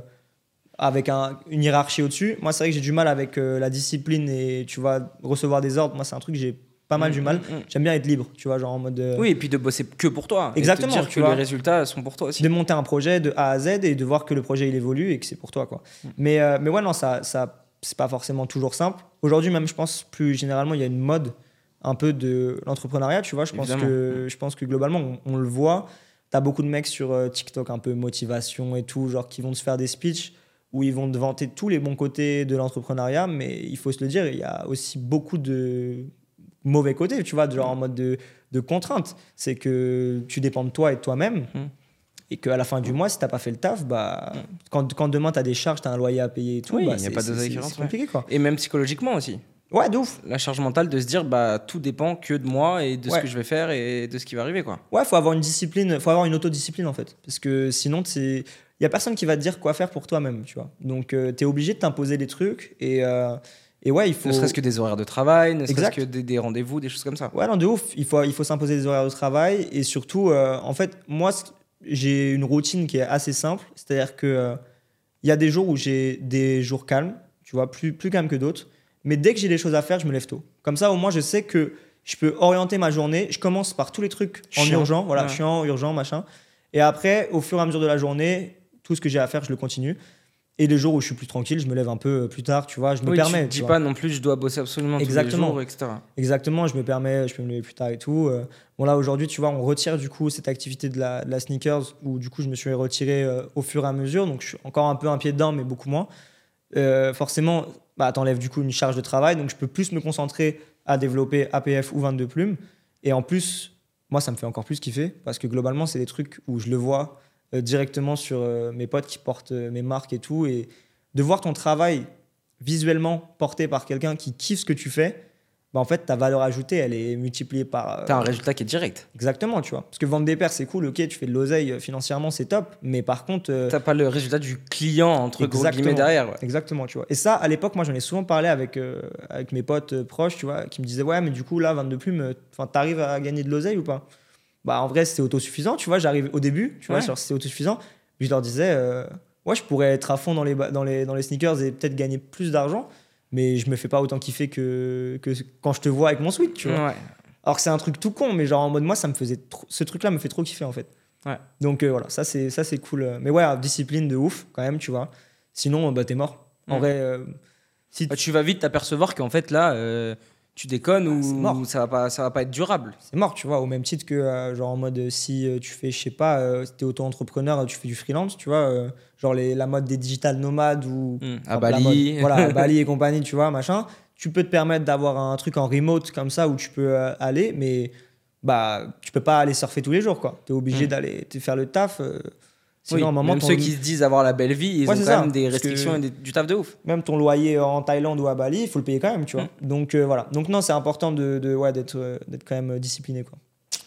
avec une hiérarchie au-dessus. Moi, c'est vrai que j'ai du mal avec la discipline et tu vois, recevoir des ordres. Moi, c'est un truc que j'ai pas mal du mal. J'aime bien être libre, tu vois, genre en mode. Oui, et puis de bosser que pour toi. Exactement, Et de te dire tu que vois. les résultats sont pour toi aussi. De monter un projet de A à Z et de voir que le projet il évolue et que c'est pour toi, quoi. Mais ouais, non, ça c'est pas forcément toujours simple. Aujourd'hui, même, je pense plus généralement, il y a une mode un peu de l'entrepreneuriat, tu vois. Je pense que globalement, on le voit. T'as beaucoup de mecs sur TikTok, un peu motivation et tout, genre qui vont se faire des speeches où ils vont te vanter tous les bons côtés de l'entrepreneuriat, mais il faut se le dire, il y a aussi beaucoup de mauvais côtés, tu vois, genre en mode de contrainte. C'est que tu dépends de toi et de toi-même, et qu'à la fin du mois, si t'as pas fait le taf, bah, quand demain t'as des charges, t'as un loyer à payer et tout, Oui, bah, il n'y a pas d'oseille qui rentre, c'est compliqué, quoi. Et même psychologiquement aussi. Ouais, de ouf. La charge mentale de se dire, bah, tout dépend que de moi et de ce Ouais. que je vais faire et de ce qui va arriver, quoi. Ouais, faut avoir une discipline, faut avoir une autodiscipline en fait. Parce que sinon, il y a personne qui va te dire quoi faire pour toi-même, tu vois. Donc, t'es obligé de t'imposer des trucs et ouais, il faut. Ne serait-ce que des horaires de travail, ne serait-ce Exact. que des rendez-vous, des choses comme ça. Ouais, non, de ouf. Il faut s'imposer des horaires de travail et surtout, en fait, moi, j'ai une routine qui est assez simple. C'est-à-dire que il y a des jours où j'ai des jours calmes, tu vois, plus calmes que d'autres. Mais dès que j'ai des choses à faire, je me lève tôt. Comme ça, au moins, je sais que je peux orienter ma journée. Je commence par tous les trucs en Chiant. urgent, voilà, Ouais. chiant, urgent, machin. Et après, au fur et à mesure de la journée, tout ce que j'ai à faire, je le continue. Et les jours où je suis plus tranquille, je me lève un peu plus tard, tu vois, je me Oui, permets. tu te dis vois. pas non plus, je dois bosser absolument Exactement. tous les jours, etc. Exactement, je me permets, je peux me lever plus tard et tout. Bon, là, aujourd'hui, tu vois, on retire du coup cette activité de la sneakers où du coup, je me suis retiré au fur et à mesure. Donc, je suis encore un peu un pied dedans, mais beaucoup moins. Forcément, bah, t'enlèves du coup une charge de travail. Donc, je peux plus me concentrer à développer APF ou 22 plumes. Et en plus, moi, ça me fait encore plus kiffer parce que globalement, c'est des trucs où je le vois directement sur mes potes qui portent mes marques et tout. Et de voir ton travail visuellement porté par quelqu'un qui kiffe ce que tu fais, bah en fait, ta valeur ajoutée, elle est multipliée par... T'as un résultat qui est direct. Exactement, tu vois. Parce que vendre des paires, c'est cool, ok, tu fais de l'oseille financièrement, c'est top. Mais par contre... T'as pas le résultat du client, entre gros Exactement. guillemets, derrière. Ouais. Exactement, tu vois. Et ça, à l'époque, moi, j'en ai souvent parlé avec mes potes proches, tu vois, qui me disaient, ouais, mais du coup, là, 22 plumes, t'arrives à gagner de l'oseille ou pas? Bah, en vrai, c'est autosuffisant, tu vois. J'arrive au début, tu vois, Ouais. genre, c'était autosuffisant. Puis je leur disais, ouais, je pourrais être à fond dans les sneakers et peut-être gagner plus d'argent, mais je me fais pas autant kiffer que quand je te vois avec mon sweat, tu vois. Ouais. Alors que c'est un truc tout con, mais genre en mode, moi, ce truc-là me fait trop kiffer, en fait. Ouais. Donc voilà, ça, c'est cool. Mais ouais, discipline de ouf, quand même, tu vois. Sinon, bah, t'es mort. En vrai, si Bah, tu vas vite t'apercevoir qu'en fait, là, tu déconnes c'est mort. ou ça va pas être durable. c'est mort, tu vois. Au même titre que, genre en mode, si tu fais, je sais pas, si t'es auto-entrepreneur, tu fais du freelance, tu vois. Genre la mode des digital nomades ou. À enfin, la Bali. mode- voilà, à Bali et compagnie, tu vois, machin. Tu peux te permettre d'avoir un truc en remote comme ça où tu peux aller, mais bah, tu peux pas aller surfer tous les jours, quoi. T'es obligé d'aller te faire le taf. Sinon, Oui, à un moment, même ceux qui se disent avoir la belle vie, ils Ouais, ont c'est quand ça, même des parce que- restrictions et du taf de ouf. même ton loyer en Thaïlande ou à Bali, il faut le payer quand même, tu vois. Donc voilà. Donc non, c'est important ouais, d'être quand même discipliné, quoi.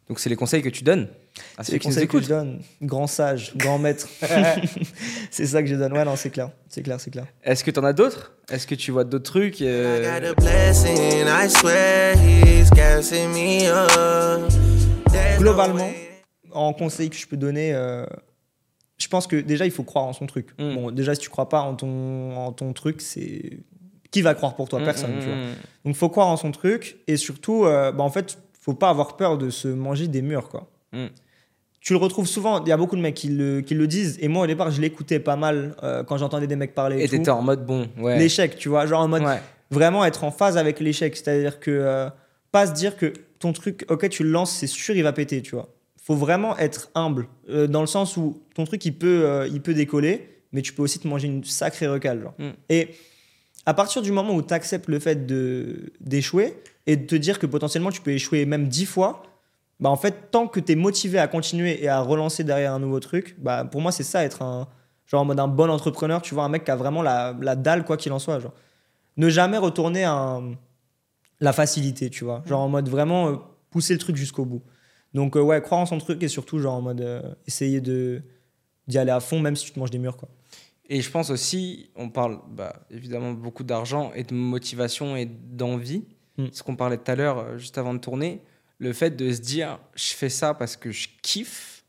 Donc, c'est les conseils que tu donnes à C'est ceux les qui nous conseils que je écoutent. donne. Grand sage, grand maître. C'est ça que je donne. Ouais, non, c'est clair. C'est clair. Est-ce que tu en as d'autres? Est-ce que tu vois d'autres trucs I got a blessing, I swear he's gassing me up. There's no Globalement, way. en conseil que je peux donner, je pense que déjà, il faut croire en son truc. Bon, déjà, si tu crois pas en ton truc, c'est... Qui va croire pour toi? Personne, tu vois. Donc, faut croire en son truc. Et surtout, en fait, faut pas avoir peur de se manger des murs, quoi. Tu le retrouves souvent. Il y a beaucoup de mecs qui le disent. Et moi, au départ, je l'écoutais pas mal quand j'entendais des mecs parler. Et tout. t'étais en mode bon, ouais. L'échec, tu vois. Genre en mode Ouais. vraiment être en phase avec l'échec. C'est-à-dire que pas se dire que ton truc, ok, tu le lances, c'est sûr, il va péter, tu vois. Faut vraiment être humble dans le sens où ton truc, il peut décoller, mais tu peux aussi te manger une sacrée recale. Genre. Et à partir du moment où tu acceptes le fait d'échouer et de te dire que potentiellement tu peux échouer même 10 fois, bah en fait, tant que tu es motivé à continuer et à relancer derrière un nouveau truc, bah pour moi, c'est ça, être genre en mode un bon entrepreneur, tu vois, un mec qui a vraiment la dalle, quoi qu'il en soit. Genre. Ne jamais retourner à la facilité, tu vois. Genre en mode vraiment pousser le truc jusqu'au bout. Donc, ouais, croire en son truc et surtout, genre en mode essayer d'y aller à fond, même si tu te manges des murs, quoi. Et je pense aussi, on parle évidemment beaucoup d'argent et de motivation et d'envie. Ce qu'on parlait tout à l'heure, juste avant de tourner, le fait de se dire, je fais ça parce que je kiffe,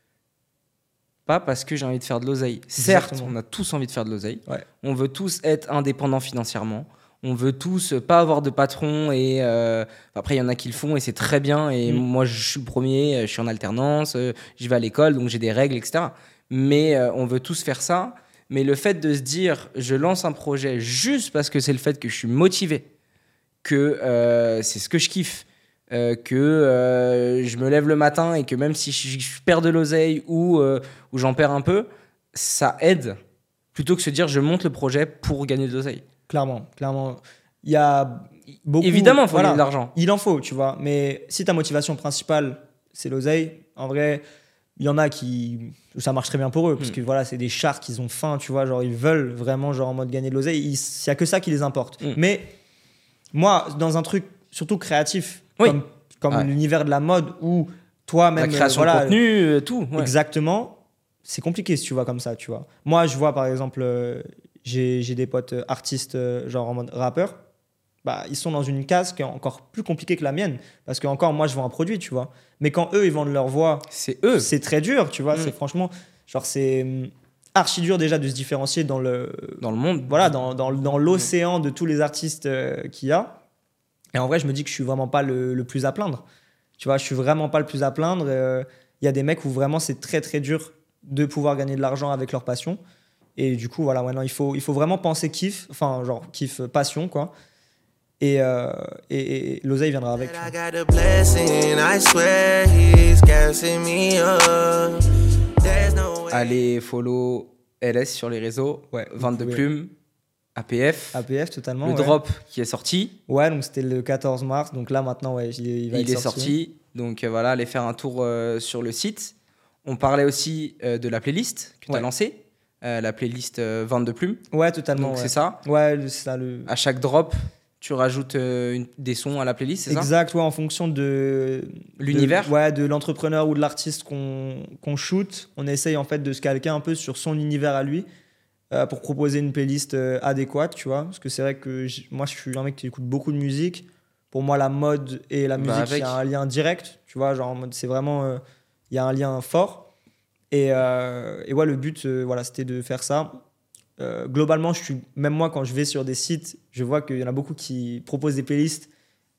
pas parce que j'ai envie de faire de l'oseille. Certes, Exactement. on a tous envie de faire de l'oseille. Ouais. On veut tous être indépendants financièrement. On veut tous pas avoir de patron. Et après, il y en a qui le font et c'est très bien. Et moi, je suis le premier, je suis en alternance, je vais à l'école, donc j'ai des règles, etc. Mais on veut tous faire ça. Mais le fait de se dire, je lance un projet juste parce que c'est le fait que je suis motivé, que c'est ce que je kiffe, que je me lève le matin et que même si je perds de l'oseille ou j'en perds un peu, ça aide plutôt que se dire, je monte le projet pour gagner de l'oseille. Clairement. Il y a beaucoup... Évidemment, il faut gagner de l'argent. Il en faut, tu vois. Mais si ta motivation principale, c'est l'oseille, en vrai, il y en a où ça marche très bien pour eux. Parce que voilà, c'est des chars qui ont faim, tu vois. Genre, ils veulent vraiment, genre, en mode gagner de l'oseille. Il n'y a que ça qui les importe. Mais moi, dans un truc surtout créatif, comme l'univers de la mode où toi-même... La création de contenu, tout. Ouais. Exactement. C'est compliqué si tu vois comme ça, tu vois. Moi, je vois, par exemple... J'ai des potes artistes, genre en mode rappeur, bah, ils sont dans une case qui est encore plus compliquée que la mienne. Parce que, encore, moi, je vends un produit, tu vois. Mais quand eux, ils vendent leur voix, c'est eux. C'est très dur, tu vois. C'est franchement, genre, c'est archi dur déjà de se différencier dans le monde. Voilà, dans l'océan de tous les artistes qu'il y a. Et en vrai, je me dis que je suis vraiment pas le plus à plaindre. Tu vois, je suis vraiment pas le plus à plaindre. Il y a des mecs où vraiment c'est très, très dur de pouvoir gagner de l'argent avec leur passion. Et du coup, voilà, maintenant, il faut vraiment penser kiff, enfin, genre, kiff, passion, quoi. Et l'oseille viendra avec. I got a blessing, I swear he's gassing me up. There's no way. Allez, follow LS sur les réseaux. Ouais, 22 plumes, APF. APF, totalement. Le drop qui est sorti. Ouais, donc c'était le 14 mars. Donc là, maintenant, ouais, il est sorti. Donc voilà, allez faire un tour sur le site. On parlait aussi de la playlist que tu as lancée. La playlist 22 plumes. Ouais, totalement. Donc c'est ça. Ouais, c'est ça. À chaque drop, tu rajoutes des sons à la playlist, c'est ça? Exact, ouais, en fonction de l'univers. Ouais, de l'entrepreneur ou de l'artiste qu'on shoot. On essaye en fait de se calquer un peu sur son univers à lui pour proposer une playlist adéquate, tu vois. Parce que c'est vrai que moi, je suis un mec qui écoute beaucoup de musique. Pour moi, la mode et la musique, il y a un lien direct, tu vois. Genre, en mode, c'est vraiment... Il y a un lien fort. Et ouais, le but, voilà, c'était de faire ça. Globalement, même moi, quand je vais sur des sites, je vois qu'il y en a beaucoup qui proposent des playlists.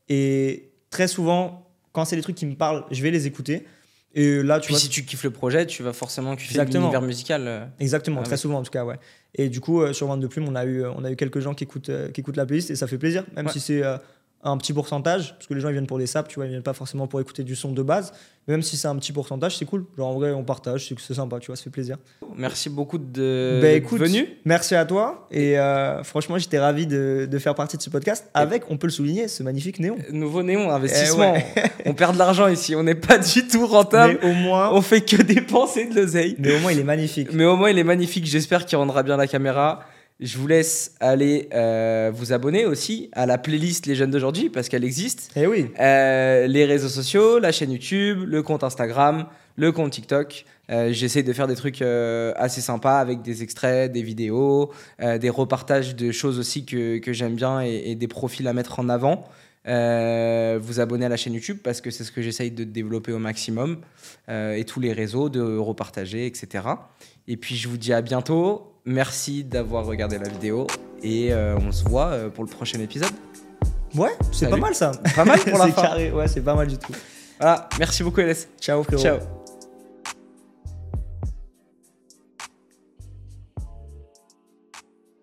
Et très souvent, quand c'est des trucs qui me parlent, je vais les écouter. Et là, tu vois, si tu kiffes le projet, tu vas forcément kiffer l'univers musical. Exactement, très souvent en tout cas, ouais. Et du coup, sur 22 plumes, on a eu quelques gens qui écoutent la playlist et ça fait plaisir, même si c'est un petit pourcentage, parce que les gens ils viennent pour des saps, tu vois, ils viennent pas forcément pour écouter du son de base. Mais même si c'est un petit pourcentage, c'est cool. Genre en vrai, on partage, c'est sympa, tu vois, ça fait plaisir. Merci beaucoup d'être venu. Merci à toi. Et franchement, j'étais ravi de faire partie de ce podcast avec, on peut le souligner, ce magnifique néon. Nouveau néon, investissement. On perd de l'argent ici, on n'est pas du tout rentable. Mais au moins, on fait que dépenser de l'oseille. Mais au moins, il est magnifique. J'espère qu'il rendra bien la caméra. Je vous laisse aller vous abonner aussi à la playlist Les Jeunes d'aujourd'hui parce qu'elle existe. Eh oui. Les réseaux sociaux, la chaîne YouTube, le compte Instagram, le compte TikTok. J'essaie de faire des trucs assez sympas avec des extraits, des vidéos, des repartages de choses aussi que j'aime bien et des profils à mettre en avant. Vous abonner à la chaîne YouTube parce que c'est ce que j'essaye de développer au maximum et tous les réseaux, de repartager, etc. Et puis je vous dis à bientôt. Merci d'avoir regardé la vidéo et on se voit pour le prochain épisode. Ouais, c'est Salut. pas mal ça. Pas mal pour la C'est fin. carré, ouais, c'est pas mal du tout. Voilà, merci beaucoup LS. Ciao frérot. Ciao.